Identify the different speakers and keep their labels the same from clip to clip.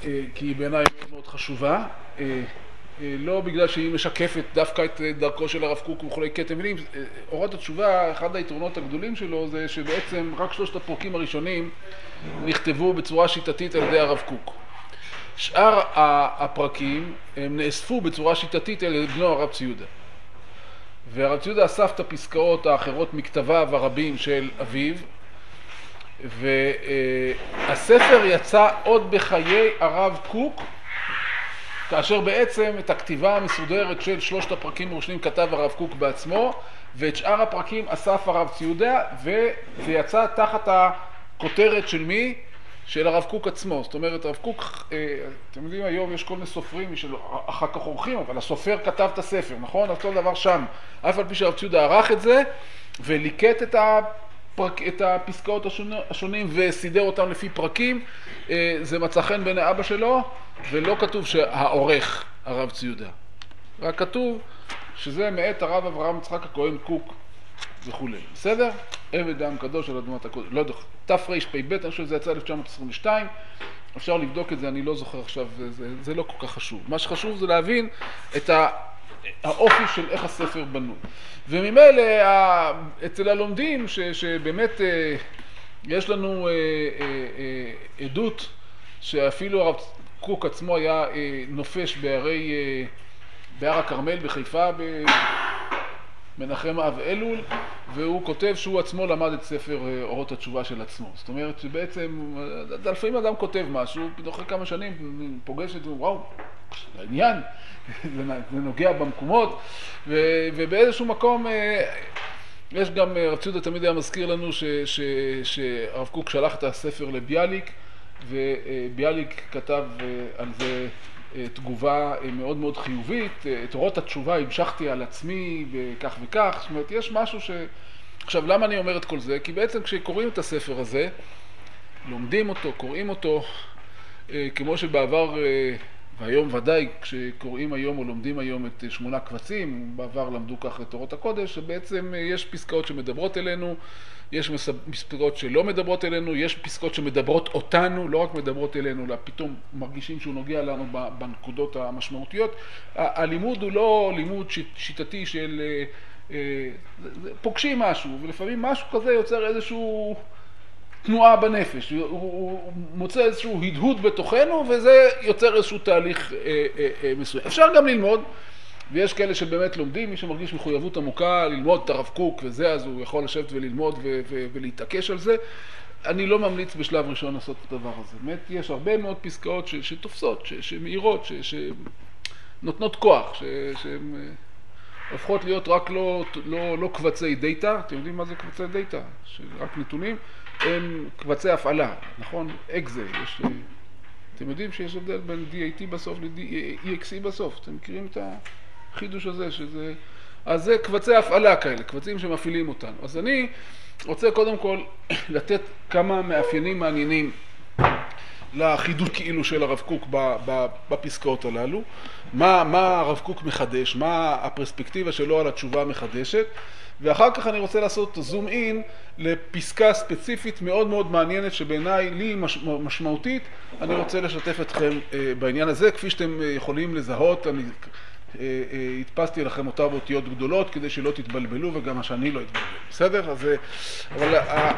Speaker 1: כי היא בעיניי מאוד מאוד חשובה, לא בגלל שהיא משקפת דווקא את דרכו של הרב קוק וכולי, כי אתם מבינים, אורות התשובה, אחד היתרונות הגדולים שלו זה שבעצם רק שלושת הפרקים הראשונים נכתבו בצורה שיטתית על ידי הרב קוק. שאר הפרקים הם נאספו בצורה שיטתית על ידי בנו הרב ציודה. והרב ציודה אסף את הפסקאות האחרות מכתביו הרבים של אביו, והספר יצא עוד בחיי הרב קוק, כאשר בעצם את הכתיבה המסודרת של שלושת הפרקים הראשונים כתב הרב קוק בעצמו, ואת שאר הפרקים אסף הרב ציודה, וזה יצא תחת הכותרת של מי? של הרב קוק עצמו. זאת אומרת, הרב קוק, אתם יודעים, היום יש כל מיני סופרים אחר כך עורכים, אבל הסופר כתב את הספר, נכון? אז כל דבר שם. אף על פי שהרב ציודה ערך את זה, וליקט את הפסקאות השונים וסידר אותם לפי פרקים, זה מצא חן בעיני אבא שלו, ולא כתוב שהעורך הרב ציודה. רק כתוב שזה מאת הרב אברהם יצחק הכהן קוק וכו'. בסדר? עבד העם קדוש על אדמת הקודש. לא יודע, תרפ"ב, אני חושב שזה יצא 1922, אפשר לבדוק את זה, אני לא זוכר עכשיו, זה לא כל כך חשוב. מה שחשוב זה להבין את האופי של איך הספר בנוי. וממילא אצל הלומדים שבאמת יש לנו עדות שאפילו הרב קוק עצמו היה נופש בהר הכרמל בחיפה במנחם אב אלול, והוא כותב שהוא עצמו למד את ספר אורות התשובה של עצמו. זאת אומרת שבעצם לפעמים אדם כותב משהו, אחרי כמה שנים פוגש את זה, וואו, העניין, זה נוגע במקומות, ובאיזשהו מקום יש גם, רב ציודה תמיד היה מזכיר לנו שהרב קוק שלח את הספר לביאליק, וביאליק כתב על זה תגובה מאוד מאוד חיובית, את אורות התשובה המשכתי על עצמי וכך וכך. זאת אומרת, יש משהו עכשיו, למה אני אומר את כל זה? כי בעצם כשקוראים את הספר הזה, לומדים אותו, קוראים אותו, כמו שבעבר, והיום ודאי, כשקוראים היום או לומדים היום את 8 קבצים, בעבר למדו כך את אורות הקודש, שבעצם יש פסקאות שמדברות אלינו, יש פסקאות שלא מדברות אלינו, יש פסקאות שמדברות אותנו, לא רק מדברות אלינו, אלא פתאום מרגישים שהוא נוגע לנו בנקודות המשמעותיות. הלימוד הוא לא לימוד שיטתי של פוגשים משהו, ולפעמים משהו כזה יוצר איזשהו תנועה בנפש, הוא מוצא איזשהו הדהוד בתוכנו, וזה יוצר איזשהו תהליך מסוים. אפשר גם ללמוד, ויש כאלה שבאמת לומדים, מי שמרגיש מחויבות עמוקה ללמוד את הרב קוק וזה, אז הוא יכול לשבת וללמוד ולהתעקש על זה. אני לא ממליץ בשלב ראשון לעשות את הדבר הזה. באמת, יש הרבה מאוד פסקאות שתופסות, שמאירות, שנותנות כוח, שהן הופכות להיות רק לא קבצי דאטה. אתם יודעים מה זה קבצי דאטה? רק נתונים. הם קבצי הפעלה, נכון? אקזה, אתם יודעים שיש הבדל בין DAT בסוף ל-EXE בסוף, אתם מכירים את החידוש הזה, אז זה קבצי הפעלה כאלה, קבצים שמפעילים אותנו. אז אני רוצה קודם כל לתת כמה מאפיינים מעניינים לחידוש כאילו של הרב קוק בפסקאות הללו, מה הרב קוק מחדש, מה הפרספקטיבה שלו על התשובה מחדשת, ואחר כך אני רוצה לעשות זום אין לפסקה ספציפית מאוד מאוד מעניינת שבעיניי לי משמעותית. אני רוצה לשתף אתכם בעניין הזה, כפי שאתם יכולים לזהות, אני הדפסתי לכם אותה באותיות גדולות כדי שלא תתבלבלו וגם שאני לא אתבלבל, בסדר? אבל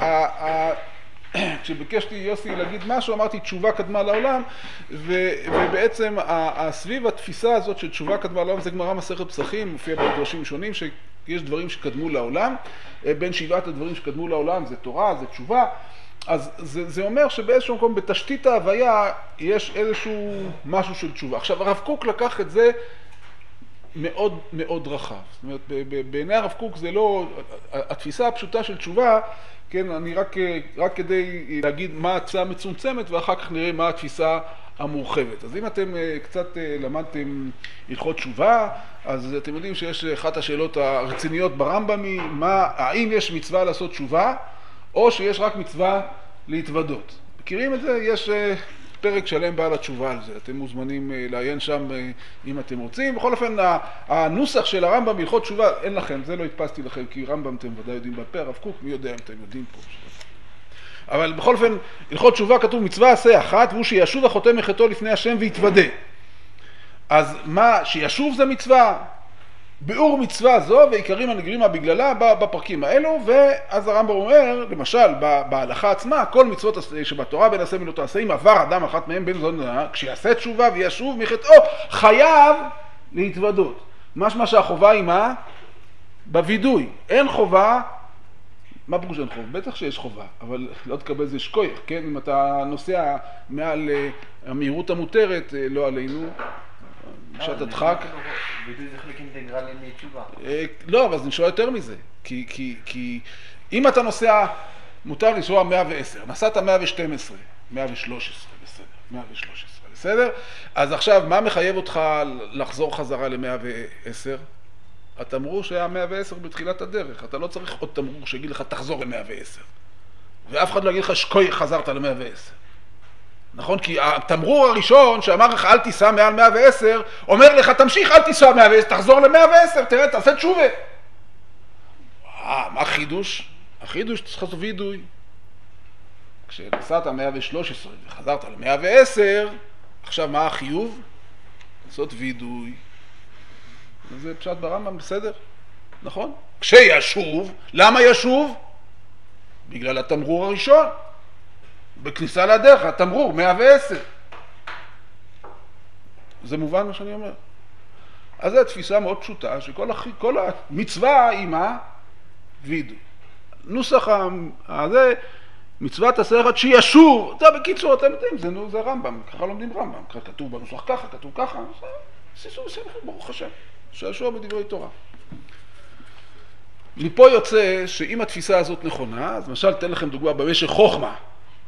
Speaker 1: כשביקשתי יוסי להגיד משהו, אמרתי תשובה קדמה לעולם, ובעצם סביב התפיסה הזאת של תשובה קדמה לעולם, זה גמרא מסכת פסחים, מופיע בדרשים שונים שיש דברים שקדמו לעולם, בין 7 הדברים שקדמו לעולם זה תורה, זה תשובה, אז זה אומר שבאיזשהו מקום בתשתית ההוויה יש איזשהו משהו של תשובה. עכשיו הרב קוק לקח את זה מאוד מאוד רחב, זאת אומרת בעיני הרב קוק זה לא, התפיסה הפשוטה של תשובה, כן, אני רק כדי להגיד מה התפיסה המצומצמת ואחר כך נראה מה התפיסה המורחבת. אז אם אתם קצת למדתם הלכות תשובה, אז אתם יודעים שיש אחת השאלות הרציניות ברמב"ם, האם יש מצווה לעשות תשובה או שיש רק מצווה להתוודות. מכירים את זה? יש פרק שלם בעל התשובה על זה, אתם מוזמנים לעיין שם אם אתם רוצים. בכל אופן הנוסח של הרמב"ם הלכות תשובה אין לכם, זה לא הדפסתי לכם כי רמב"ם אתם ודאי יודעים בפה, הרב קוק מי יודע אם אתם יודעים פה. אבל בכל אופן, הלכות תשובה כתוב מצווה עשה אחת, והוא שישוב החוטא מחטאו לפני השם ויתוודה. אז מה שישוב זה מצווה, ביאור מצווה זו ועיקרים הנגרים בגללה בפרקים האלו, ואז הרמב"ם אומר, למשל בהלכה עצמה, כל מצוות שבתורה בין עשה ולא תעשה, אם עבר אדם אחת מהם בן זון, כשיעשה תשובה וישוב מחטאו, חייב להתוודות. משמע שהחובה היא מה? בווידוי. אין חובה, מה פירוש אין חובה? בטח שיש חובה, אבל לא תקבל זה שכוח, כן? אם אתה נוסע מעל המהירות המותרת, לא עלינו, בשעת הדחק.
Speaker 2: וידוי זה חלק אינטגרלי מתשובה.
Speaker 1: לא, אבל זה נשאר יותר מזה. כי אם אתה נוסע, מותר לנסוע 110, נסעת 112, 113, בסדר, 113, בסדר? אז עכשיו, מה מחייב אותך לחזור חזרה ל-110? התמרור שהיה 110 בתחילת הדרך, אתה לא צריך עוד תמרור שיגיד לך תחזור ל-110. ואף אחד לא יגיד לך שכוי חזרת ל-110. נכון? כי התמרור הראשון שאמר לך אל תיסע מעל 110, אומר לך תמשיך אל תיסע 110, תחזור ל-110, תראה, תעשה תשובה. מה החידוש? החידוש צריך לעשות וידוי. כשנסעת 113 וחזרת ל-110, עכשיו מה החיוב? לעשות וידוי. זה פשט ברמב"ם, בסדר? נכון? כשישוב, למה ישוב? בגלל התמרור הראשון. בכניסה לדרך, התמרור 110. זה מובן מה שאני אומר. אז זו תפיסה מאוד פשוטה, שכל המצווה היא מה? וידוי. נוסח הזה, מצוות עשה אחד שישוב, זה בקיצור, אתם יודעים, זה רמב"ם, ככה לומדים רמב"ם, כתוב בנוסח ככה, כתוב ככה, סיסו ושמחו, ברוך השם, שישוע בדברי תורה. מפה יוצא שאם התפיסה הזאת נכונה, אז למשל תן לכם דוגמה במשך חוכמה,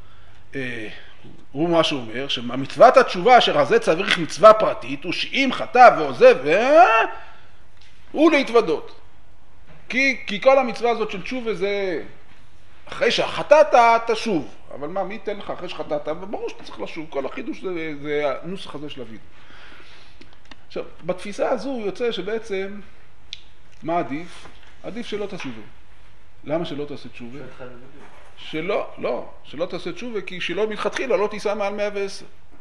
Speaker 1: הוא מה שהוא אומר, שהמצוות התשובה אשר הזה צריך מצווה פרטית, הוא שאם חטא ועוזב, הוא להתוודות. כי כל המצווה הזאת של תשובה זה, אחרי שהחטאת תשוב, אבל מה, מי ייתן לך אחרי שחטאת? ברור שאתה צריך לשוב, כל החידוש זה הנוסח הזה של הוידוי. עכשיו, בתפיסה הזו יוצא שבעצם, מה עדיף? עדיף שלא תשובה. למה שלא תעשה תשובה? שלא תעשה תשובה, כי שלא מתחילה לא תיסע מעל 110.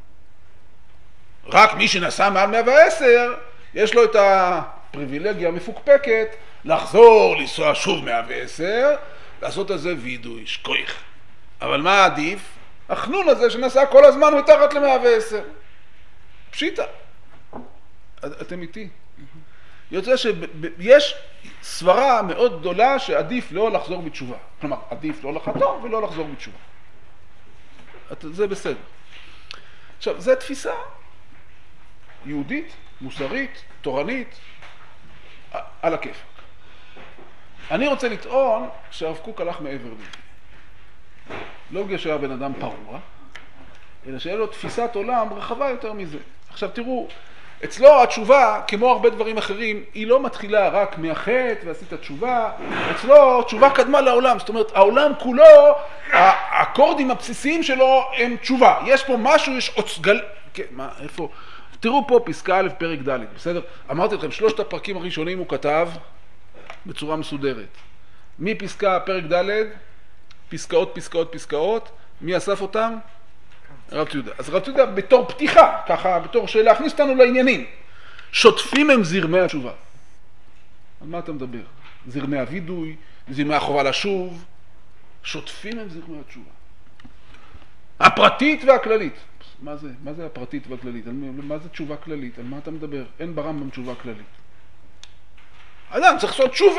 Speaker 1: רק מי שנסע מעל 110, יש לו את הפריבילגיה המפוקפקת, לחזור, לנסוע שוב 110, לעשות על זה וידוי, שכוח. אבל מה עדיף? החנון הזה שנסע כל הזמן מתחת ל-110. פשיטה. אתם איתי? יוצא שיש סברה מאוד גדולה שעדיף לא לחזור בתשובה. כלומר, עדיף לא לחטוא ולא לחזור בתשובה. זה בסדר. עכשיו, זו תפיסה יהודית, מוסרית, תורנית, על הכיפק. אני רוצה לטעון שהרב קוק הלך מעבר לזה. לא בגלל שהיה בן אדם פרוע, אלא שהיה לו תפיסת עולם רחבה יותר מזה. עכשיו תראו, אצלו התשובה, כמו הרבה דברים אחרים, היא לא מתחילה רק מהחטא ועשית תשובה. אצלו תשובה קדמה לעולם. זאת אומרת, העולם כולו, האקורדים הבסיסיים שלו הם תשובה. יש פה משהו, יש עוצגל... כן, מה, איפה? תראו פה פסקה א' פרק ד', בסדר? אמרתי לכם, 3 הפרקים הראשונים הוא כתב בצורה מסודרת. מפסקה פרק ד', פסקאות, פסקאות, פסקאות, מי אסף אותם? רב ציודה. אז רב ציודה בתור פתיחה, ככה, בתור להכניס אותנו לעניינים. שוטפים הם זרמי התשובה. על מה אתה מדבר? זרמי הוידוי, זרמי החובה לשוב. שוטפים הם זרמי התשובה. הפרטית והכללית. מה זה? מה זה הפרטית והכללית? מה זה תשובה כללית? על מה אתה מדבר? אין ברמב"ם תשובה כללית. אדם צריך לעשות תשובה.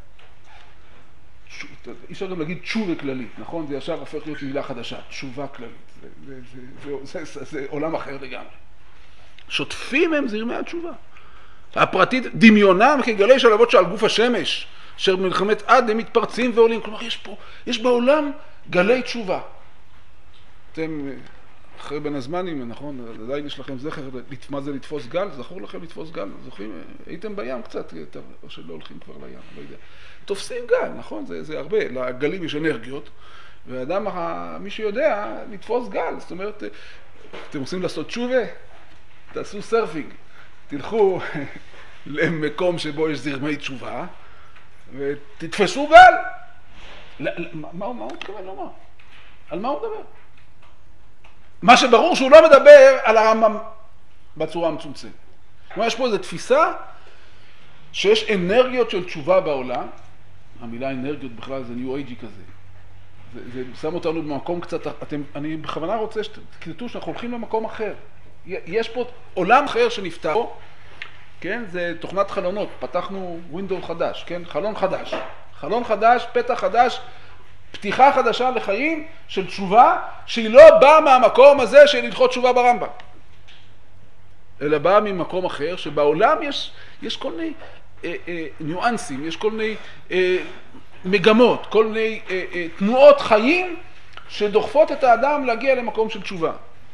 Speaker 1: אי אפשר גם להגיד תשובה כללית, נכון? זה ישר הופך להיות מילה חדשה, תשובה כללית. זה עולם אחר לגמרי. שוטפים הם זרמי התשובה. הפרטית, דמיונם כגלי שלבות שעל גוף השמש, אשר במלחמת עד הם מתפרצים ועולים. כלומר, יש בעולם גלי תשובה. אתם אחרי בין הזמנים, נכון? עדיין יש לכם זכר, מה זה לתפוס גל? זכור לכם לתפוס גל? זוכרים? הייתם בים קצת, או שלא הולכים כבר לים, לא יודע. תופסים גל, נכון? זה הרבה, לגלים יש אנרגיות, ואדם, מי שיודע, לתפוס גל. זאת אומרת, אתם רוצים לעשות תשובה? תעשו סרפינג. תלכו למקום שבו יש זרמי תשובה, ותתפסו גל. מה הוא מתכוון לומר? על מה הוא מדבר? מה שברור שהוא לא מדבר על הרמב"ם בצורה המצומצמת. כלומר, יש פה איזו תפיסה שיש אנרגיות של תשובה בעולם. המילה אנרגיות בכלל זה ניו אייג'י כזה. זה שם אותנו במקום קצת, אני בכוונה רוצה שתקלטו שאנחנו הולכים למקום אחר. יש פה עולם אחר שנפתח פה, כן? זה תוכנת חלונות, פתחנו ווינדו חדש, כן? חלון חדש. חלון חדש, פתח חדש, פתיחה חדשה לחיים של תשובה, שהיא לא באה מהמקום הזה של הלכות תשובה ברמב"ם. אלא באה ממקום אחר, שבעולם יש כל מיני ניואנסים, יש כל מיני מגמות, כל מיני תנועות חיים שדוחפות את האדם להגיע למקום של תשובה.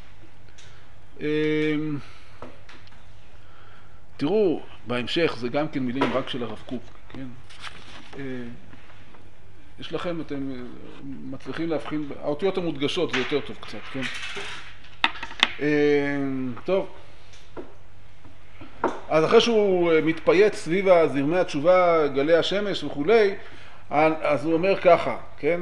Speaker 1: תראו, בהמשך, זה גם כן מילים רק של הרב קוק, כן? יש לכם, אתם מצליחים להבחין, האותיות המודגשות זה יותר טוב קצת, כן? טוב. אז אחרי שהוא מתפייץ סביב זרמי התשובה, גלי השמש וכולי, אז הוא אומר ככה, כן?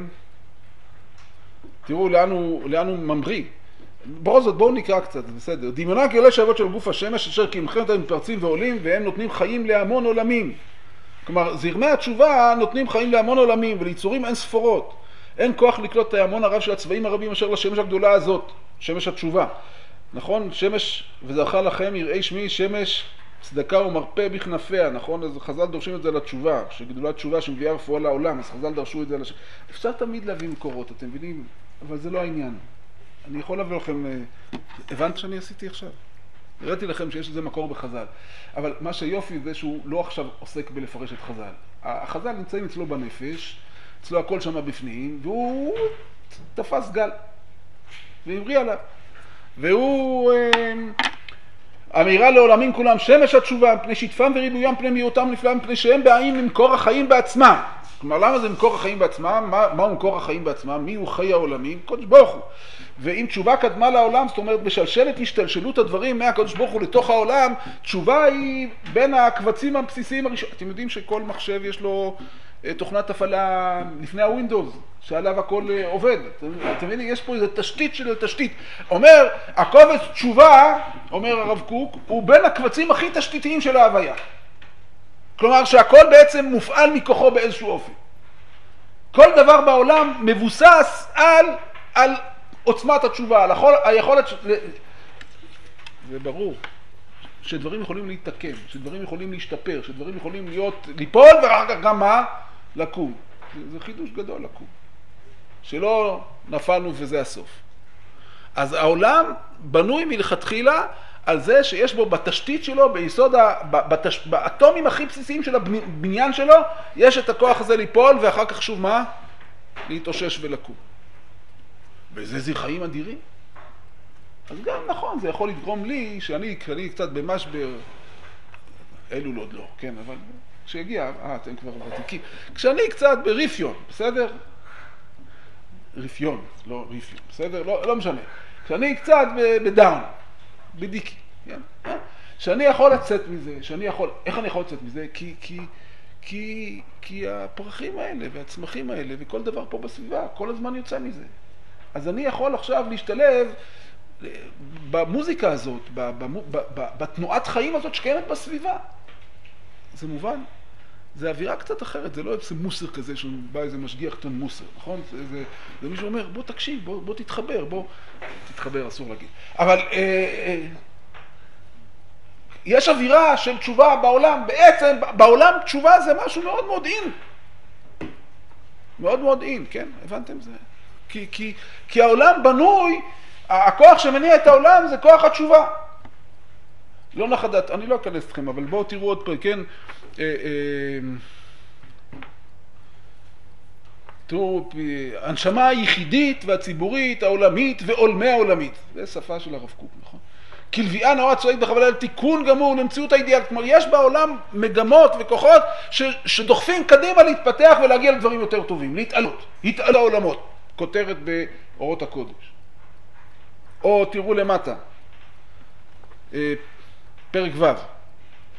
Speaker 1: תראו לאן הוא ממריא. בכל זאת, בואו נקרא קצת, זה בסדר. דמיונה כעולה שאבות של גוף השמש, אשר כמלחמת הם מתפרצים ועולים, והם נותנים חיים להמון עולמים. כלומר, זרמי התשובה נותנים חיים להמון עולמים, וליצורים אין ספורות. אין כוח לקלוט את ההמון הרב של הצבעים הרבים אשר לשמש הגדולה הזאת, שמש התשובה. נכון? שמש, וזכה לכם יראי שמי, שמש צדקה ומרפא בכנפיה, נכון? אז חז"ל דורשים את זה לתשובה, שגדולת תשובה שמביאה רפואה לעולם, אז חז"ל דרשו את זה לשם. אפשר תמיד להביא מקורות, אתם מבינים? אבל זה לא העניין. אני יכול להביא לכם, הבנת שאני עשיתי עכשיו? הראיתי לכם שיש איזה מקור בחז"ל. אבל מה שיופי זה שהוא לא עכשיו עוסק בלפרש את חז"ל. החז"ל נמצאים אצלו בנפש, אצלו הכל שם בפנים, והוא תפס גל, והמריא עליו. והוא אמירה לעולמים כולם, שמש התשובה, מפני שטפם וריבוים, פני מיעוטם נפלא, מפני שהם באים למקור החיים בעצמם. כלומר, למה זה מקור החיים בעצמם? מהו מקור החיים בעצמם? מי הוא חי העולמים? קודש ברוך הוא. ואם תשובה קדמה לעולם, זאת אומרת, בשלשלת השתלשלות הדברים מהקודש ברוך הוא לתוך העולם, תשובה היא בין הקבצים הבסיסיים הראשונים. אתם יודעים שכל מחשב יש לו תוכנת הפעלה לפני הווינדוס, שעליו הכל עובד. אתם מבינים, יש פה איזו תשתית של תשתית. אומר, הקובץ תשובה, אומר הרב קוק, הוא בין הקבצים הכי תשתיתיים של ההוויה. כלומר שהכל בעצם מופעל מכוחו באיזשהו אופן. כל דבר בעולם מבוסס על עוצמת התשובה, על היכולת זה ברור שדברים יכולים להתקם, שדברים יכולים להשתפר, שדברים יכולים ליפול ואחר כך גם מה? לקום. זה חידוש גדול לקום. שלא נפלנו וזה הסוף. אז העולם בנוי מלכתחילה על זה שיש בו בתשתית שלו, ביסוד, באטומים הכי בסיסיים של הבניין שלו, יש את הכוח הזה ליפול ואחר כך שוב מה? להתאושש ולקום. וזה זה חיים אדירים. אז גם נכון, זה יכול לגרום לי שאני קצת במשבר, אלו עוד לא, כן, אבל כשיגיע, אתם כבר ותיקים, כשאני קצת בריפיון, בסדר? ריפיון, לא ריפיון, בסדר? לא משנה. כשאני קצת בדאון, בדיקי, כן? שאני יכול לצאת מזה, איך אני יכול לצאת מזה? כי הפרחים האלה והצמחים האלה וכל דבר פה בסביבה, כל הזמן יוצא מזה. אז אני יכול עכשיו להשתלב במוזיקה הזאת, בתנועת חיים הזאת שקיימת בסביבה. זה מובן. זה אווירה קצת אחרת, זה לא איזה מוסר כזה שבא איזה משגיח תן מוסר, נכון? זה מישהו אומר, בוא תקשיב, בוא תתחבר, תתחבר, אסור להגיד. אבל יש אווירה של תשובה בעולם, בעצם בעולם תשובה זה משהו מאוד מאוד אין. מאוד מאוד אין, כן? הבנתם זה? כי העולם בנוי, הכוח שמניע את העולם זה כוח התשובה. לא נחדת, אני לא אכנס אתכם, אבל בואו תראו עוד פה, כן? תראו, הנשמה היחידית והציבורית, העולמית ועולמי העולמית. זה שפה של הרב קוק, נכון? כלביאה נורא צועדת בחבלה לתיקון גמור למציאות האידיאל. כלומר, יש בעולם מגמות וכוחות שדוחפים קדימה להתפתח ולהגיע לדברים יותר טובים, להתעלות, התעלה העולמות. כותרת באורות הקודש. או תראו למטה, פרק ו',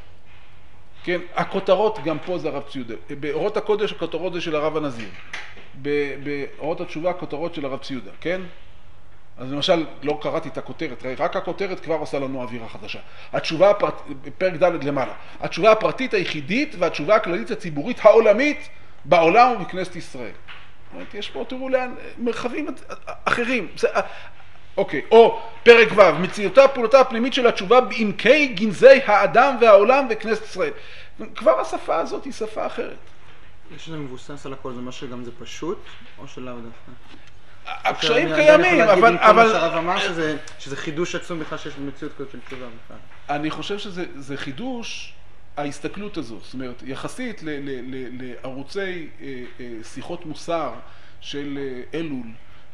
Speaker 1: כן, הכותרות גם פה זה הרב ציודה. באורות הקודש הכותרות זה של הרב הנזיר. באורות התשובה כותרות של הרב ציודה, כן? אז למשל, לא קראתי את הכותרת, רק הכותרת כבר עושה לנו אווירה חדשה. התשובה פרק ד' למעלה. התשובה הפרטית היחידית והתשובה הכללית הציבורית העולמית בעולם ובכנסת ישראל. יש פה, תראו לאן, מרחבים אחרים. אוקיי, או פרק ו', מציאותה פעולתה הפנימית של התשובה בעמקי גנזי האדם והעולם וכנסת ישראל. כבר השפה הזאת היא שפה אחרת.
Speaker 3: יש שזה מבוסס על הכל, זה מה שגם זה פשוט, או שלאו דווקא?
Speaker 1: הקשיים קיימים, אבל...
Speaker 3: כל מה שהרב אמר שזה חידוש עצום בכלל שיש במציאות כזאת של תשובה בכלל.
Speaker 1: אני חושב שזה חידוש ההסתכלות הזו, זאת אומרת, יחסית לערוצי שיחות מוסר של אלול,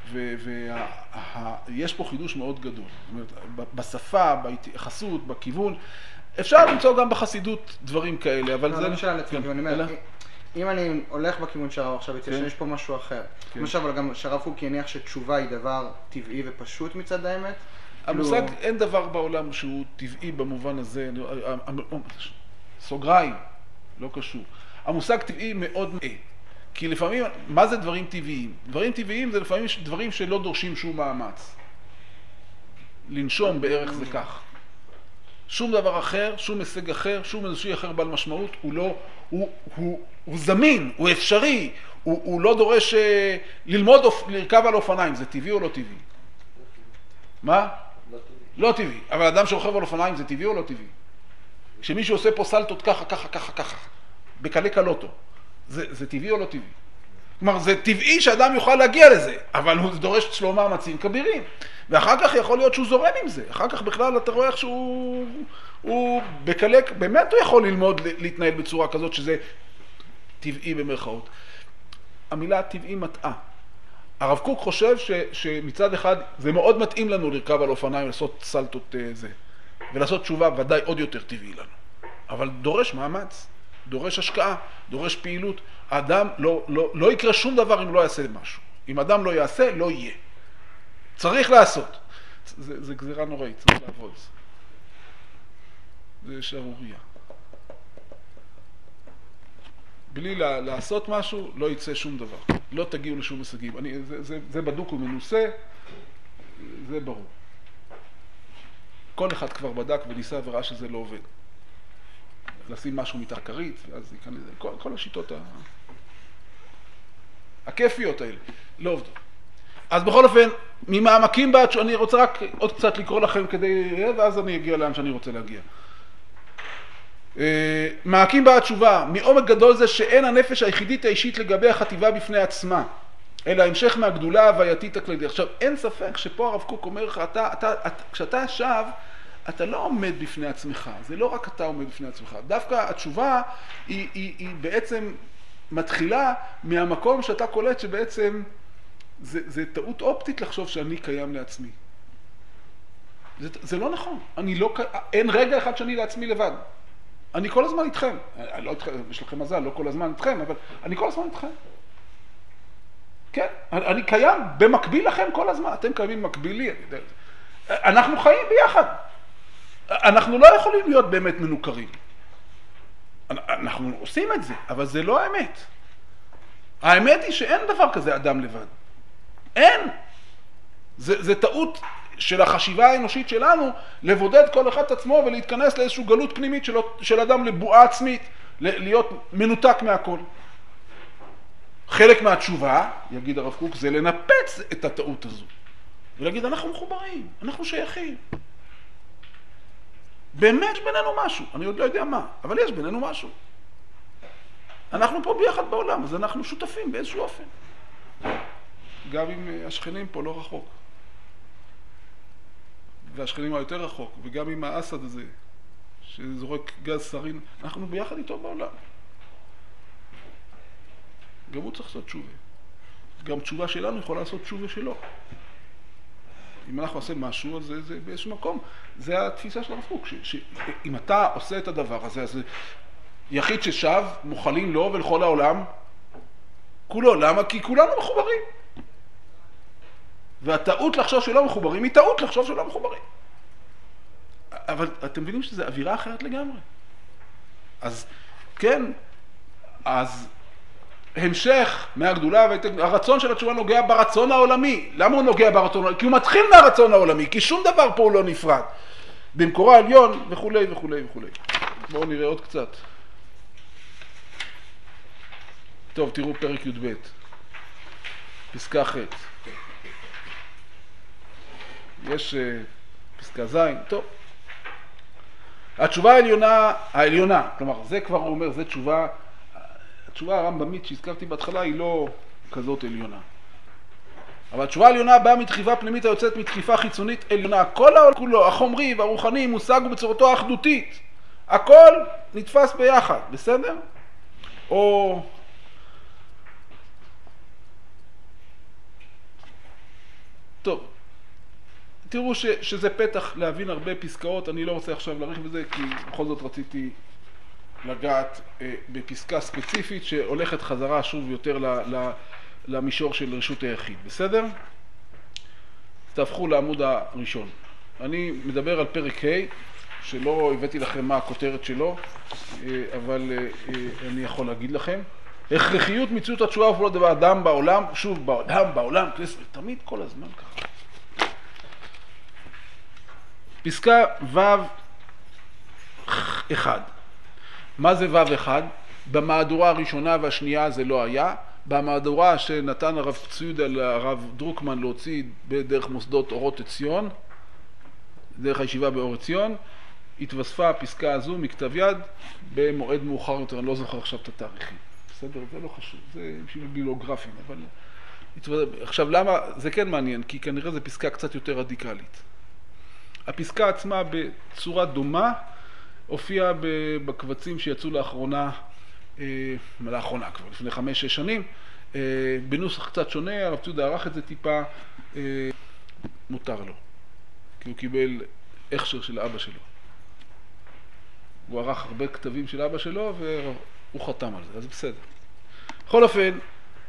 Speaker 1: ויש פה חידוש מאוד גדול. זאת אומרת, בשפה, בהתייחסות, בכיוון, אפשר למצוא גם בחסידות דברים כאלה, אבל זה...
Speaker 3: לא משנה לעצמי, אני אומר, אם אני הולך בכיוון שהרב עכשיו הציע, שיש פה משהו אחר. למשל, אבל גם שהרב קוק יניח שתשובה היא דבר טבעי ופשוט מצד האמת?
Speaker 1: המושג, אין דבר בעולם שהוא טבעי במובן הזה, סוגריים, לא קשור. המושג טבעי מאוד מאה, כי לפעמים, מה זה דברים טבעיים? דברים טבעיים זה לפעמים דברים שלא דורשים שום מאמץ. לנשום בערך זה כך. שום דבר אחר, שום הישג אחר, שום איזושהי אחר בעל משמעות, הוא לא, הוא זמין, הוא אפשרי, הוא לא דורש ללמוד, לרכב על אופניים, זה טבעי או לא טבעי? מה? לא טבעי. אבל אדם שרוכב על אופניים זה טבעי או לא טבעי? כשמישהו עושה פה סלטות ככה, ככה, ככה, ככה, בקלי קלוטו, זה טבעי או לא טבעי? כלומר, זה טבעי שאדם יוכל להגיע לזה, אבל הוא דורש אצלו מאמצים כבירים. ואחר כך יכול להיות שהוא זורם עם זה. אחר כך בכלל אתה רואה איך שהוא בקלק, באמת הוא יכול ללמוד להתנהל בצורה כזאת שזה טבעי במרכאות. המילה טבעי מטעה. הרב קוק חושב שמצד אחד זה מאוד מתאים לנו לרכב על אופניים, לעשות סלטות זה. ולעשות תשובה ודאי עוד יותר טבעי לנו. אבל דורש מאמץ, דורש השקעה, דורש פעילות. האדם לא יקרה שום דבר אם לא יעשה משהו. אם אדם לא יעשה, לא יהיה. צריך לעשות. זה גזירה נוראית, צריך לעבוד. זה שערוריה. בלי לעשות משהו, לא יצא שום דבר. לא תגיעו לשום הישגים. זה בדוק ומנוסה, זה ברור. כל אחד כבר בדק וניסה וראה שזה לא עובד. לשים משהו מתחת כרית, ואז ייכנס, כל השיטות הכיפיות האלה, לא עובדות. אז בכל אופן, ממעמקים בעד, אני רוצה רק עוד קצת לקרוא לכם כדי, ואז אני אגיע לאן שאני רוצה להגיע. מעמקים בעד תשובה, מעומק גדול זה שאין הנפש היחידית האישית לגבי החטיבה בפני עצמה, אלא המשך מהגדולה ההווייתית הכללית. עכשיו, אין ספק שפה הרב קוק אומר לך, כשאתה שב, אתה לא עומד בפני עצמך, זה לא רק אתה עומד בפני עצמך. דווקא התשובה היא בעצם מתחילה מהמקום שאתה קולט שבעצם זה טעות אופטית לחשוב שאני קיים לעצמי. זה לא נכון. אין רגע אחד שאני לעצמי לבד. אני כל הזמן איתכם. לא איתכם, יש לכם מזל, לא כל הזמן איתכם, אבל אני כל הזמן איתכם. כן, אני קיים במקביל לכם כל הזמן. אתם קיימים מקבילי, אני יודע. אנחנו חיים ביחד. אנחנו לא יכולים להיות באמת מנוכרים. אנחנו עושים את זה, אבל זה לא האמת. האמת היא שאין דבר כזה אדם לבד. אין. זה טעות של החשיבה האנושית שלנו לבודד כל אחד את עצמו ולהתכנס לאיזושהי גלות פנימית של אדם לבועה עצמית, להיות מנותק מהכל. חלק מהתשובה, יגיד הרב קוק, זה לנפץ את הטעות הזו. ולהגיד, אנחנו מחוברים, אנחנו שייכים. באמת יש בינינו משהו, אני עוד לא יודע מה, אבל יש בינינו משהו. אנחנו פה ביחד בעולם, אז אנחנו שותפים באיזשהו אופן. גם עם השכנים פה לא רחוק. והשכנים היותר רחוק, וגם עם האסד הזה, שזורק גז סרין, אנחנו ביחד איתו בעולם. גם הוא צריך לעשות תשובה. גם תשובה שלנו יכולה לעשות תשובה שלו. אם אנחנו עושים משהו, אז זה באיזשהו מקום. זה התפיסה של הרב קוק, שאם אתה עושה את הדבר הזה, אז יחיד ששב, מוכלים לו ולכל העולם, כולו. למה? כי כולנו מחוברים. והטעות לחשוב שלא מחוברים, היא טעות לחשוב שלא מחוברים. אבל אתם מבינים שזו אווירה אחרת לגמרי. אז כן, אז המשך מהגדולה, הרצון של התשובה נוגע ברצון העולמי. למה הוא נוגע ברצון העולמי? כי הוא מתחיל מהרצון העולמי, כי שום דבר פה הוא לא נפרד. במקורו העליון וכולי וכולי וכולי. בואו נראה עוד קצת. טוב, תראו פרק י"ב, פסקה ח'. יש פסקה ז', טוב. התשובה העליונה, כלומר, זה כבר הוא אומר, זה התשובה הרמב"מית שהזכרתי בהתחלה היא לא כזאת עליונה. אבל התשובה העליונה באה מדחיפה פנימית היוצאת מדחיפה חיצונית עליונה. כל העולם כולו, החומרי והרוחני, מושג בצורתו האחדותית. הכל נתפס ביחד, בסדר? או... טוב, תראו שזה פתח להבין הרבה פסקאות, אני לא רוצה עכשיו להאריך בזה, כי בכל זאת רציתי לגעת בפסקה ספציפית שהולכת חזרה שוב יותר למישור של רשות היחיד, בסדר? תהפכו לעמוד הראשון. אני מדבר על פרק ה' שלא הבאתי לכם מה הכותרת שלו, אבל אני יכול להגיד לכם. הכרחיות מציאות התשובה ופעולות דבר אדם בעולם, שוב בעולם, תמיד כל הזמן ככה. פסקה ו'1. מה זה ו'1? במהדורה הראשונה והשנייה זה לא היה. במהדורה שנתן הרב ציודה לרב דרוקמן להוציא בדרך מוסדות אורות עציון, דרך הישיבה באור עציון, התווספה הפסקה הזו מכתב יד במועד מאוחר יותר, אני לא זוכר עכשיו את התאריכים. בסדר, זה לא חשוב, זה בשביל ביבליוגרפים, אבל... עכשיו למה? זה כן מעניין, כי כנראה זו פסקה קצת יותר רדיקלית. הפסקה עצמה בצורה דומה הופיעה בקבצים שיצאו לאחרונה כבר לפני 5-6 שנים, בנוסח קצת שונה, הרב ציודה ערך את זה טיפה, מותר לו, כי הוא קיבל הכשר של אבא שלו. הוא ערך הרבה כתבים של אבא שלו והוא חתם על זה, אז בסדר. בכל אופן,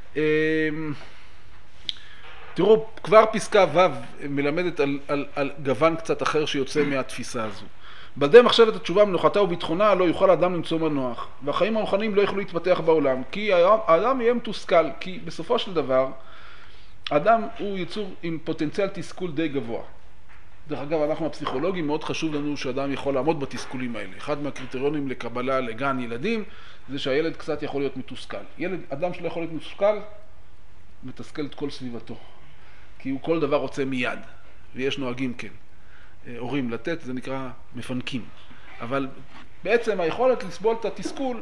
Speaker 1: תראו, כבר פסקה ו' מלמדת על גוון קצת אחר שיוצא מהתפיסה הזו. בלדי מחשבת התשובה מנוחתה וביטחונה לא יוכל האדם למצוא מנוח, והחיים הרוחניים לא יוכלו להתפתח בעולם, כי האדם יהיה מתוסכל, כי בסופו של דבר, האדם הוא יצור עם פוטנציאל תסכול די גבוה. דרך אגב, אנחנו הפסיכולוגים, מאוד חשוב לנו שאדם יכול לעמוד בתסכולים האלה. אחד מהקריטריונים לקבלה לגן ילדים, זה שהילד קצת יכול להיות מתוסכל. אדם שלא יכול להיות מתוסכל, מתסכל את כל סביבתו. כי הוא כל דבר רוצה מיד, ויש נוהגים כן. הורים לתת, זה נקרא מפנקים. אבל בעצם היכולת לסבול את התסכול,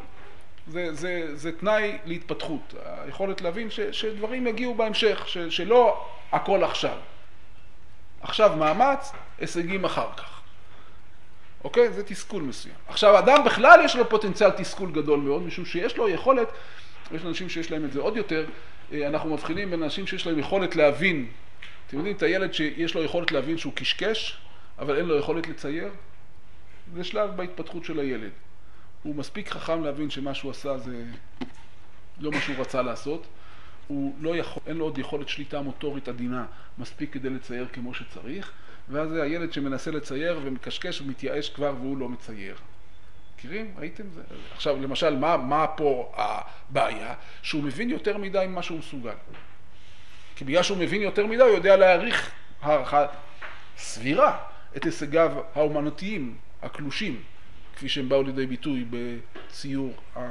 Speaker 1: זה תנאי להתפתחות. היכולת להבין שדברים יגיעו בהמשך, שלא הכל עכשיו. עכשיו מאמץ, הישגים אחר כך. אוקיי? זה תסכול מסוים. עכשיו, אדם בכלל יש לו פוטנציאל תסכול גדול מאוד, משום שיש לו יכולת, יש אנשים שיש להם את זה עוד יותר, אנחנו מבחינים בין אנשים שיש להם יכולת להבין, אתם יודעים את הילד שיש לו יכולת להבין שהוא קשקש, אבל אין לו יכולת לצייר? זה שלב בהתפתחות של הילד. הוא מספיק חכם להבין שמה שהוא עשה זה לא מה שהוא רצה לעשות, אין לו עוד יכולת שליטה מוטורית עדינה מספיק כדי לצייר כמו שצריך, ואז זה הילד שמנסה לצייר ומקשקש ומתייאש כבר והוא לא מצייר. מכירים? ראיתם זה? עכשיו, למשל, מה פה הבעיה? שהוא מבין יותר מדי ממה שהוא מסוגל. כי בגלל שהוא מבין יותר מדי, הוא יודע להעריך הערכה סבירה את הישגיו האומנותיים, הקלושים, כפי שהם באו לידי ביטוי בציור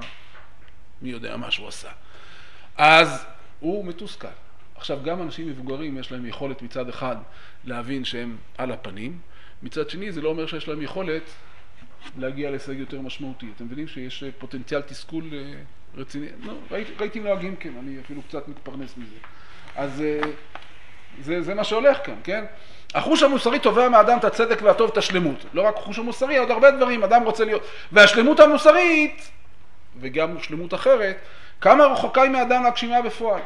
Speaker 1: מי יודע מה שהוא עשה. אז הוא מתוסכל. עכשיו, גם אנשים מבוגרים יש להם יכולת מצד אחד להבין שהם על הפנים, מצד שני זה לא אומר שיש להם יכולת להגיע להישג יותר משמעותי. אתם מבינים שיש פוטנציאל תסכול רציני? לא, ראיתי נוהגים כן, אני אפילו קצת מתפרנס מזה. אז זה מה שהולך כאן, כן? החוש המוסרי תובע מהאדם את הצדק והטוב, את השלמות. לא רק החוש המוסרי, עוד הרבה דברים, אדם רוצה להיות... והשלמות המוסרית, וגם שלמות אחרת, כמה רחוקה היא מהאדם להגשימה בפועל?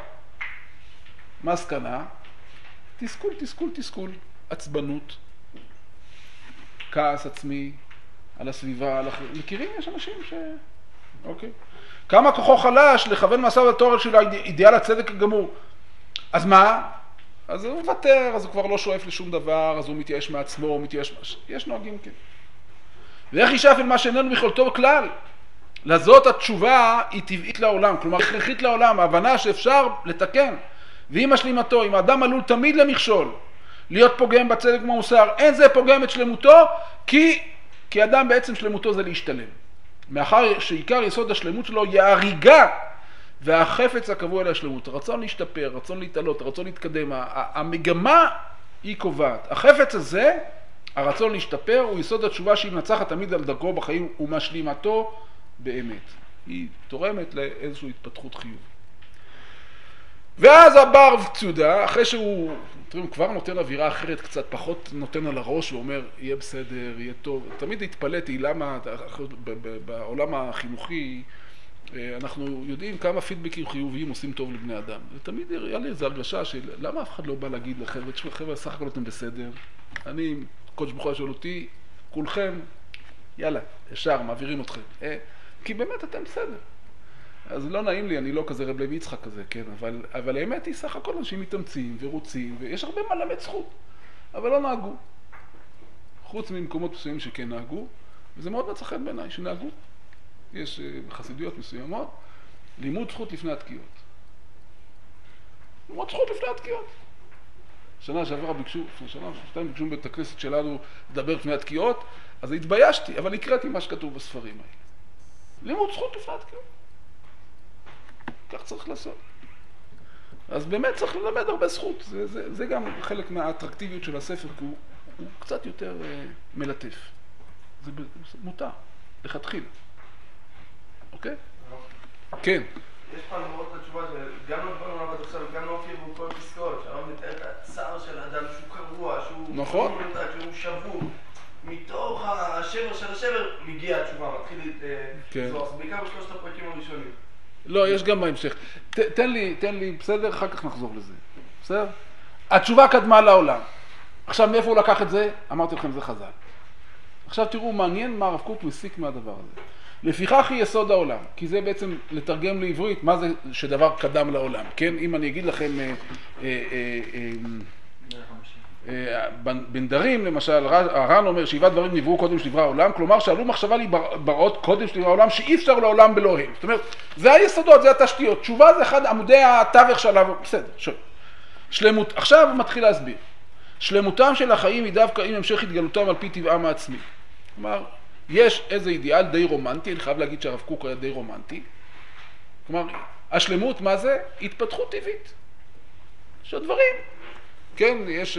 Speaker 1: מה הסכנה? תסכול, תסכול, תסכול. עצבנות, כעס עצמי, על הסביבה, על אחרים. מכירים? יש אנשים ש... אוקיי. כמה כוחו חלש לכוון מסע ולתואר של אידיאל הצדק הגמור. אז מה? אז הוא מוותר, אז הוא כבר לא שואף לשום דבר, אז הוא מתייאש מעצמו, יש נוהגים כן. ואיך ישאף אל מה שאיננו ביכולתו כלל? לזאת התשובה היא טבעית לעולם, כלומר הכרחית לעולם, ההבנה שאפשר לתקן. ועם השלימתו, אם האדם עלול תמיד למכשול, להיות פוגם בצדק ובמוסר, אין זה פוגם את שלמותו, כי אדם בעצם שלמותו זה להשתלם. מאחר שעיקר יסוד השלמות שלו היא ההריגה והחפץ הקבוע להשלמות. רצון להשתפר, רצון להתעלות, רצון להתקדם. המגמה היא קובעת. החפץ הזה, הרצון להשתפר, הוא יסוד התשובה שהיא מנצחת תמיד על דרכו בחיים ומשלימתו באמת. היא תורמת לאיזושהי התפתחות חיוב. ואז הבר וצודה, אחרי שהוא כבר נותן אווירה אחרת, קצת פחות נותן על הראש ואומר, יהיה בסדר, יהיה טוב. תמיד התפלאתי למה בעולם החינוכי אנחנו יודעים כמה פידבקים חיוביים עושים טוב לבני אדם. ותמיד היה לי איזו הרגשה של למה אף אחד לא בא להגיד לחבר'ה, חבר'ה, סך הכל אתם בסדר. אני, קודש ברוך הוא שואל אותי, כולכם, יאללה, ישר, מעבירים אתכם. כי באמת אתם בסדר. אז לא נעים לי, אני לא כזה רב לוי יצחק כזה, כן, אבל האמת היא סך הכל אנשים מתאמצים ורוצים, ויש הרבה מה למד זכות, אבל לא נהגו. חוץ ממקומות מסוימים שכן נהגו, וזה מאוד מצא חן בעיניי שנהגו. יש בחסידויות מסוימות, לימוד זכות לפני התקיעות. לימוד זכות לפני התקיעות. שנה שעברה ביקשו, לפני שנה, שתיים ביקשו בבית הכנסת שלנו לדבר לפני התקיעות, אז התביישתי, אבל הקראתי מה שכתוב בספרים האלה. לימוד זכות לפני התקיעות. כך צריך לעשות. אז באמת צריך ללמד הרבה זכות. זה גם חלק מהאטרקטיביות של הספר, כי הוא קצת יותר מלטף. זה מותר, לכתחילה. אוקיי? כן.
Speaker 2: יש פעם מאוד את התשובה שגם לא דברנו עליו עד עכשיו, גם לא הופיע בו כל פסקאות, שהרב מתאר את הצער של האדם, שהוא קרוע, שהוא...
Speaker 1: נכון.
Speaker 2: שהוא שבור. מתוך השבר של השבר מגיע התשובה, מתחיל לזרוח. בעיקר בשלושת הפרקים הראשונים.
Speaker 1: לא, יש גם בהמשך. תן לי, בסדר? אחר כך נחזור לזה. בסדר? התשובה קדמה לעולם. עכשיו, מאיפה הוא לקח את זה? אמרתי לכם, זה חז"ל. עכשיו תראו, מעניין מה הרב קוק מסיק מהדבר הזה. לפיכך היא יסוד העולם, כי זה בעצם לתרגם לעברית, מה זה שדבר קדם לעולם. כן? אם אני אגיד לכם, בנדרים למשל, הר"ן אומר 7 דברים נבראו קודם שנברא העולם, כלומר שעלו מחשבה להיבראות קודם שנברא העולם, שאי אפשר לעולם בלא הם. זאת אומרת, זה היסודות, זה התשתיות. תשובה זה אחד עמודי התווך שעליו, בסדר, שלמות. עכשיו הוא מתחיל להסביר. שלמותם של החיים היא דווקא עם המשך התגלותם על פי טבעם העצמי. כלומר, יש איזה אידיאל די רומנטי, אני חייב להגיד שהרב קוק היה די רומנטי. כלומר, השלמות מה זה? התפתחות טבעית. של דברים. כן, יש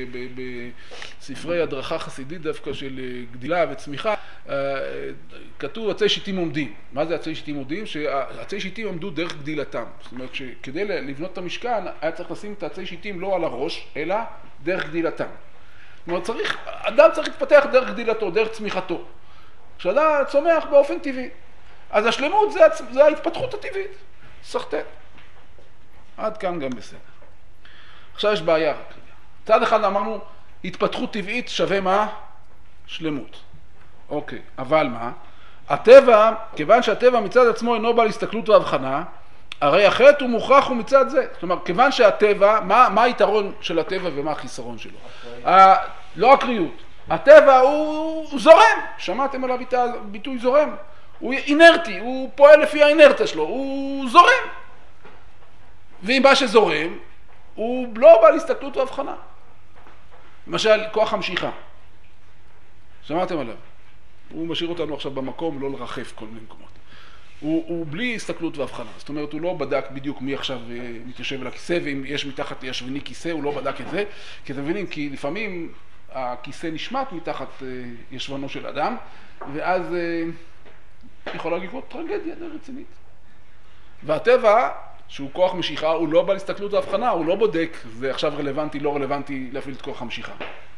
Speaker 1: בספרי הדרכה חסידית דווקא של גדילה וצמיחה, כתוב עצי שיטים עומדים. מה זה עצי שיטים עומדים? שעצי שיטים עמדו דרך גדילתם. זאת אומרת שכדי לבנות את המשכן היה צריך לשים את העצי שיטים לא על הראש, אלא דרך גדילתם. זאת אומרת, אדם צריך להתפתח דרך גדילתו, דרך צמיחתו. כשאדם צומח באופן טבעי. אז השלמות זה ההתפתחות הטבעית. סחטן. עד כאן גם בסדר. עכשיו יש בעיה רק. צד אחד אמרנו, התפתחות טבעית שווה מה? שלמות. אוקיי, אבל מה? הטבע, כיוון שהטבע מצד עצמו אינו בעל הסתכלות והבחנה, הרי החטא הוא מוכרח ומצד זה. זאת אומרת, כיוון שהטבע, מה היתרון של הטבע ומה החיסרון שלו? לא הקריות. הטבע הוא זורם. שמעתם עליו ביטוי זורם? הוא אינרטי, הוא פועל לפי האינרטיה שלו, הוא זורם. ואם מה שזורם, הוא לא בא להסתכלות והבחנה. למשל, כוח המשיכה. שמעתם עליו? הוא משאיר אותנו עכשיו במקום, לא לרחף כל מיני מקומות. הוא בלי הסתכלות והבחנה. זאת אומרת, הוא לא בדק בדיוק מי עכשיו מתיישב על הכיסא, ואם יש מתחת לישבני כיסא, הוא לא בדק את זה. כי אתם מבינים, כי לפעמים הכיסא נשמט מתחת ישבנו של אדם, ואז יכולה לקרות טרגדיה די רצינית. והטבע, שהוא כוח משיכה, הוא לא בא להסתכלות והבחנה, הוא לא בודק, זה עכשיו רלוונטי, לא רלוונטי להפעיל את כוח המשיכה.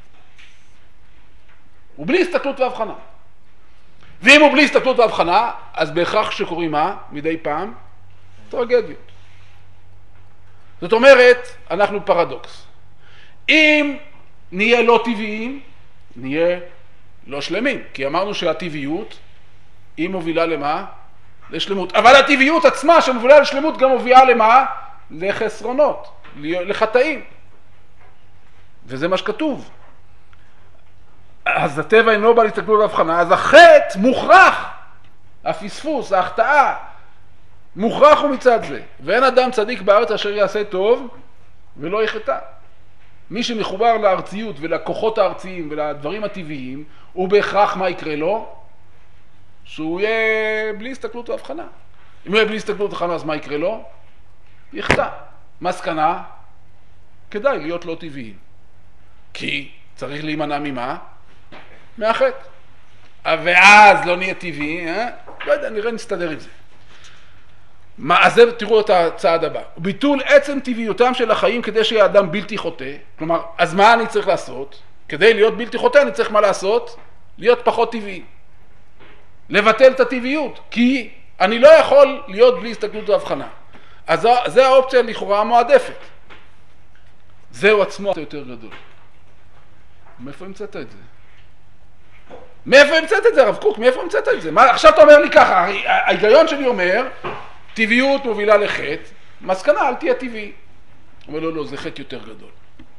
Speaker 1: הוא בלי הסתכלות והבחנה. ואם הוא בלי הסתכלות והבחנה, אז בהכרח שקוראים מה? מדי פעם? טרגדיות. זאת אומרת, אנחנו פרדוקס. אם נהיה לא טבעיים, נהיה לא שלמים. כי אמרנו שהטבעיות היא מובילה למה? לשלמות. אבל הטבעיות עצמה שמובילה לשלמות גם מובילה למה? לחסרונות, לחטאים. וזה מה שכתוב. אז הטבע אינו בא להסתכלות והבחנה, אז החטא מוכרח הפספוס, ההחטאה, מוכרח הוא מצד זה. ואין אדם צדיק בארץ אשר יעשה טוב ולא יחטא. מי שמחובר לארציות ולכוחות הארציים ולדברים הטבעיים, הוא בהכרח מה יקרה לו? שהוא יהיה בלי הסתכלות והבחנה. אם הוא יהיה בלי הסתכלות והבחנה, אז מה יקרה לו? יחטא. מסקנה? כדאי להיות לא טבעיים. כי צריך להימנע ממה? מהחטא. ואז לא נהיה טבעי, לא יודע, נראה נסתדר עם זה. אז זה, תראו את הצעד הבא. ביטול עצם טבעיותם של החיים כדי שיהיה אדם בלתי חוטא. כלומר, אז מה אני צריך לעשות? כדי להיות בלתי חוטא אני צריך מה לעשות? להיות פחות טבעי. לבטל את הטבעיות, כי אני לא יכול להיות בלי הסתכלות והבחנה. אז זה האופציה לכאורה המועדפת. זהו עצמו יותר גדול. מאיפה המצאת את זה? מאיפה המצאת את זה, הרב קוק? מאיפה המצאת את זה? עכשיו אתה אומר לי ככה, ההיגיון שלי אומר, טבעיות מובילה לחטא, מסקנה, אל תהיה טבעי. הוא אומר, לא, זה חטא יותר גדול.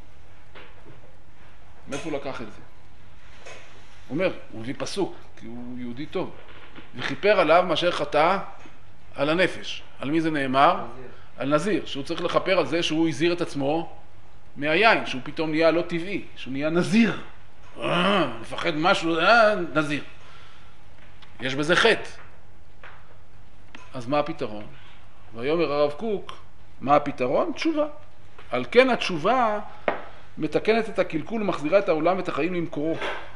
Speaker 1: מאיפה הוא לקח את זה? הוא אומר, הוא הביא פסוק, כי הוא יהודי טוב, וכיפר עליו מאשר חטא על הנפש. על מי זה נאמר? על נזיר, שהוא צריך לכפר על זה שהוא הזהיר את עצמו מהיין, שהוא פתאום נהיה לא טבעי, שהוא נהיה נזיר. מפחד משהו, נזיר. יש בזה חטא. אז מה הפתרון? ויאמר הרב קוק, מה הפתרון? תשובה. על כן התשובה מתקנת את הקלקול ומחזירה את העולם ואת החיים למקורו.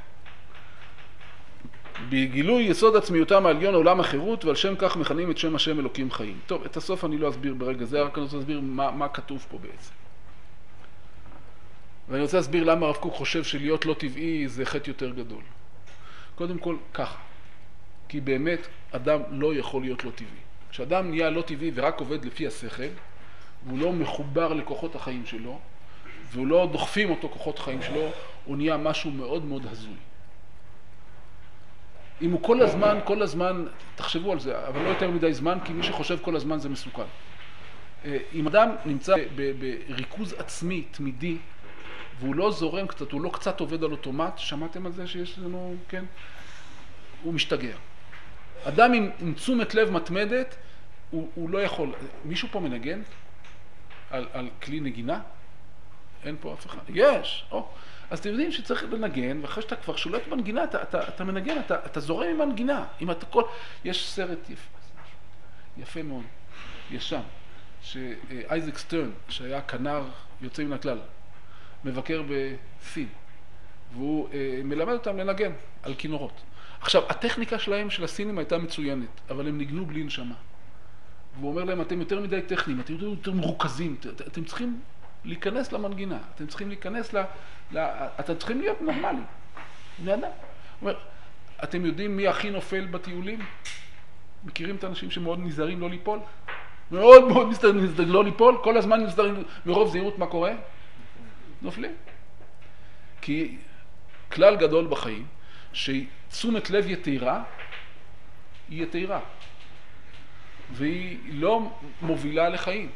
Speaker 1: בגילוי יסוד עצמיותם העליון עולם החירות, ועל שם כך מכנים את שם השם אלוקים חיים. טוב, את הסוף אני לא אסביר ברגע זה, רק אני רוצה להסביר מה כתוב פה בעצם. ואני רוצה להסביר למה הרב קוק חושב שלהיות לא טבעי זה חטא יותר גדול. קודם כל, ככה. כי באמת אדם לא יכול להיות לא טבעי. כשאדם נהיה לא טבעי ורק עובד לפי השכל, והוא לא מחובר לכוחות החיים שלו, והוא לא דוחפים אותו כוחות החיים שלו, הוא נהיה משהו מאוד מאוד הזוי. אם הוא כל הזמן, תחשבו על זה, אבל לא יותר מדי זמן, כי מי שחושב כל הזמן זה מסוכן. אם אדם נמצא בריכוז עצמי, תמידי, והוא לא זורם קצת, הוא לא קצת עובד על אוטומט, שמעתם על זה שיש לנו, כן? הוא משתגע. אדם עם תשומת לב מתמדת, הוא לא יכול. מישהו פה מנגן על כלי נגינה? אין פה אף אחד. יש. אז אתם יודעים שצריך לנגן, ואחרי שאתה כבר שולט בנגינה, אתה מנגן, אתה זורם עם הנגינה. יש סרט יפה מאוד, ישן, שאייזק סטרן, שהיה כנר יוצא מן הכלל, מבקר בסין, והוא מלמד אותם לנגן על כינורות. עכשיו, הטכניקה שלהם, של הסינים, הייתה מצוינת, אבל הם ניגנו בלי נשמה. והוא אומר להם, אתם יותר מדי טכניים, אתם יותר מרוכזים, אתם צריכים להיכנס למנגינה, אתם צריכים להיכנס אתם צריכים להיות נורמליים, בני אדם. הוא אומר, אתם יודעים מי הכי נופל בטיולים? מכירים את האנשים שמאוד נזהרים לא ליפול? מאוד מאוד נזהרים לא ליפול, כל הזמן נזהרים מרוב זהירות מה קורה? נופלים. כי כלל גדול בחיים, שתשומת לב יתירה, היא יתירה. והיא לא מובילה לחיים.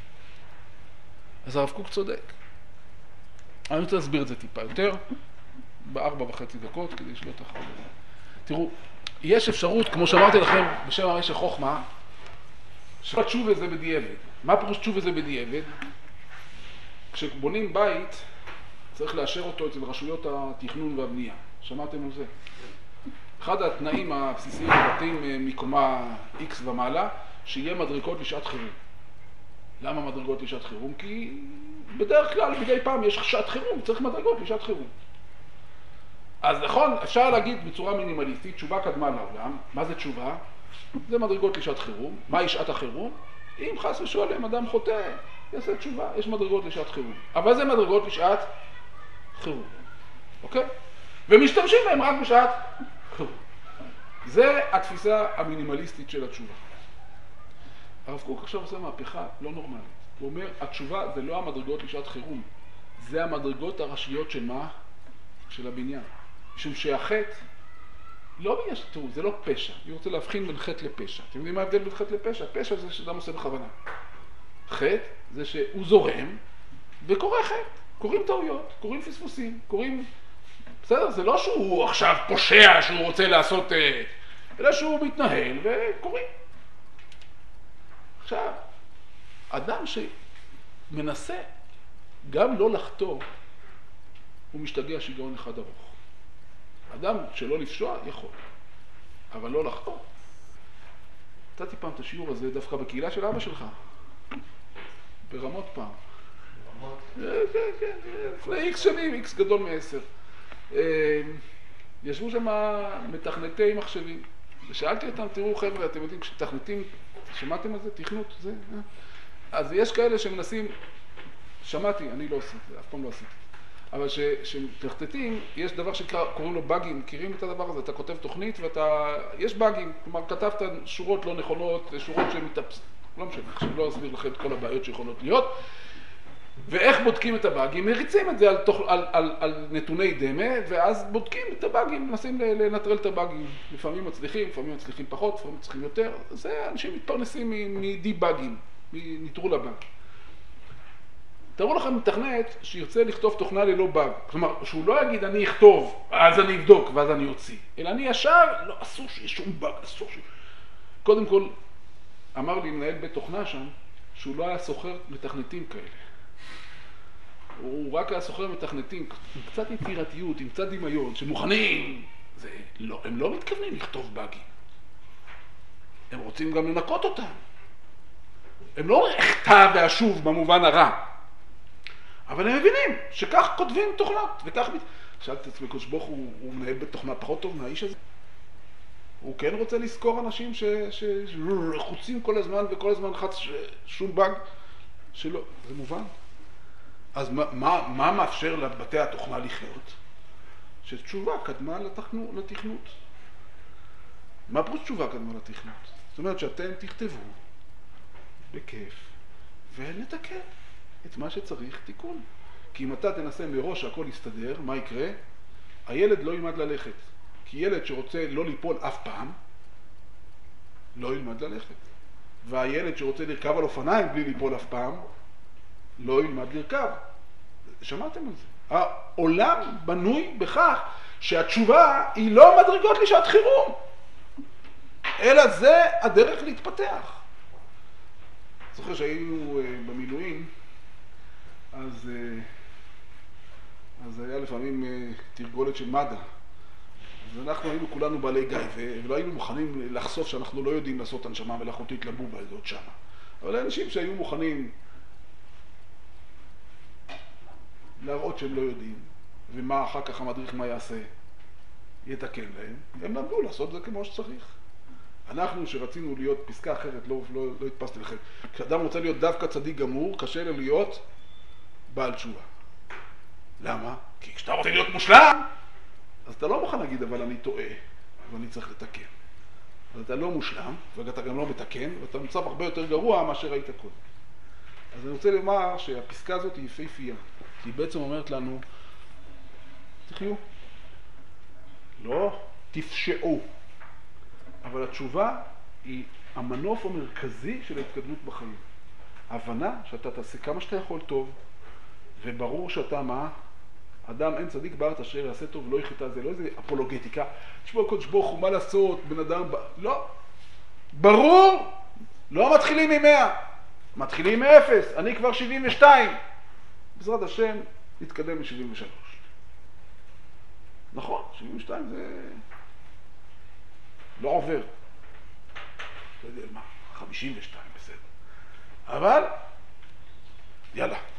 Speaker 1: אז הרב קוק צודק. אני רוצה להסביר את זה טיפה יותר, ב4.5 דקות, כדי שלא תחזור. תראו, יש אפשרות, כמו שאמרתי לכם, בשם הרשת חוכמה, שתשובה זה בדיעבד. מה פירוש תשובה זה בדיעבד? כשבונים בית, צריך לאשר אותו אצל רשויות התכנון והבנייה. שמעתם על זה? אחד התנאים הבסיסיים בבתים מקומה X ומעלה, שיהיה מדרגות לשעת חירום. למה מדרגות לשעת חירום? כי בדרך כלל, מדי פעם יש שעת חירום, צריך מדרגות לשעת חירום. אז נכון, אפשר להגיד בצורה מינימליסטית, תשובה קדמה לעולם. מה זה תשובה? זה מדרגות לשעת חירום. מהי שעת החירום? אם חס ושלום אדם חוטא, יעשה תשובה, יש מדרגות לשעת חירום. אבל זה מדרגות לשעת חירום. אוקיי? ומשתמשים בהם רק בשעת חירום. זה התפיסה המינימליסטית של התשובה. הרב קוק עכשיו עושה מהפכה לא נורמלית. הוא אומר, התשובה זה לא המדרגות לשעת חירום, זה המדרגות הראשיות של מה? של הבניין. משום שהחטא, תראו, זה לא פשע. אני רוצה להבחין בין חטא לפשע. אתם יודעים מה ההבדל בין חטא לפשע? פשע זה שאדם עושה בכוונה. חטא זה שהוא זורם וקורא חטא. קוראים טעויות, קוראים פספוסים, קוראים... בסדר, זה לא שהוא עכשיו פושע, שהוא רוצה לעשות אלא שהוא מתנהל וקוראים. עכשיו, אדם שמנסה גם לא לחתור, הוא משתגע שיגעון אחד ארוך. אדם שלא לפשוע יכול, אבל לא לחתור. נתתי פעם את השיעור הזה דווקא בקהילה של אבא שלך, ברמות פעם. כן, לפני איקס שנים, איקס גדול מ10. ישבו שם מתכנתי מחשבים, ושאלתי אותם, תראו חבר'ה, אתם יודעים, כשתכנתים, שמעתם על זה? תכנות? זה? אז יש כאלה שמנסים, שמעתי, אני לא עשיתי, אף פעם לא עשיתי. אבל כשמתכנתים, יש דבר שקוראים לו באגים, מכירים את הדבר הזה? אתה כותב תוכנית יש באגים, כלומר, כתבת שורות לא נכונות, שורות שמתאפסות, לא משנה, עכשיו לא אסביר לכם את כל הבעיות שיכולות להיות. ואיך בודקים את הבאגים? מריצים את זה על נתוני דמה, ואז בודקים את הבאגים, מנסים לנטרל את הבאגים. לפעמים מצליחים פחות, לפעמים מצליחים יותר. זה אנשים מתפרנסים מדי-באגים, מניטרול הבאג. תראו לכם מתכנת שירצה לכתוב תוכנה ללא באג. כלומר, שהוא לא יגיד אני אכתוב, אז אני אבדוק, ואז אני אוציא. אלא אני ישר, לא, אסור שיש שום באג, אסור ש... קודם כל, אמר לי מנהל בית תוכנה שם, שהוא לא היה סוחר מתכנתים כאלה. הוא רק היה סוחר מתכנתים, עם קצת יצירתיות, עם קצת דמיון, שמוכנים. זה לא, הם לא מתכוונים לכתוב באגים. הם רוצים גם לנקות אותם. הם לא הכתב והשוב במובן הרע. אבל הם מבינים שכך כותבים תוכנות, וכך... שאלתי את עצמי, קדוש ברוך הוא מנהל בתוכנה פחות טוב מהאיש הזה? הוא כן רוצה לזכור אנשים שחוצים כל הזמן, וכל הזמן חץ שום באג שלא. זה מובן. אז מה מאפשר לבתי התוכנה לחיות? שתשובה קדמה לתכנות. מה פירוש תשובה קדמה לתכנות? זאת אומרת שאתם תכתבו בכיף ונתקן את מה שצריך תיקון. כי אם אתה תנסה מראש שהכל יסתדר, מה יקרה? הילד לא ילמד ללכת. כי ילד שרוצה לא ליפול אף פעם, לא ילמד ללכת. והילד שרוצה לרכב על אופניים בלי ליפול אף פעם, לא ילמד לרכב. שמעתם על זה? העולם בנוי בכך שהתשובה היא לא מדרגות לשעת חירום, אלא זה הדרך להתפתח. זוכר שהיינו במילואים, אז היה לפעמים תרגולת של מד"א. אז אנחנו היינו כולנו בעלי גיא, ולא היינו מוכנים לחשוף שאנחנו לא יודעים לעשות הנשמה מלאכותית לבובה הזאת שמה. אבל האנשים שהיו מוכנים להראות שהם לא יודעים, ומה אחר כך המדריך מה יעשה, יתקן להם, הם למדו לעשות זה כמו שצריך. אנחנו שרצינו להיות פסקה אחרת, לא התפסתי לכם. כשאדם רוצה להיות דווקא צדיק גמור, קשה לו להיות בעל תשובה. למה? כי כשאתה רוצה להיות מושלם, אז אתה לא מוכן להגיד, אבל אני טועה, ואני צריך לתקן. אז אתה לא מושלם, ואתה גם לא מתקן, ואתה מצב הרבה יותר גרוע מאשר היית קודם. אז אני רוצה לומר שהפסקה הזאת היא יפהפייה. היא בעצם אומרת לנו, תחיו, לא תפשעו. אבל התשובה היא המנוף המרכזי של ההתקדמות בחיים. ההבנה שאתה תעשה כמה שאתה יכול טוב, וברור שאתה מה? אדם אין צדיק בארץ אשר יעשה טוב ולא יחטא, זה לא איזה אפולוגטיקה. תשמעו הקדוש ברוך הוא, מה לעשות, בן אדם... לא. ברור, לא מתחילים מ100, מתחילים מ0. אני כבר 72. בעזרת השם, נתקדם ל73. נכון, 72 זה... לא עובר. לא יודע מה, 52 בסדר. אבל, יאללה.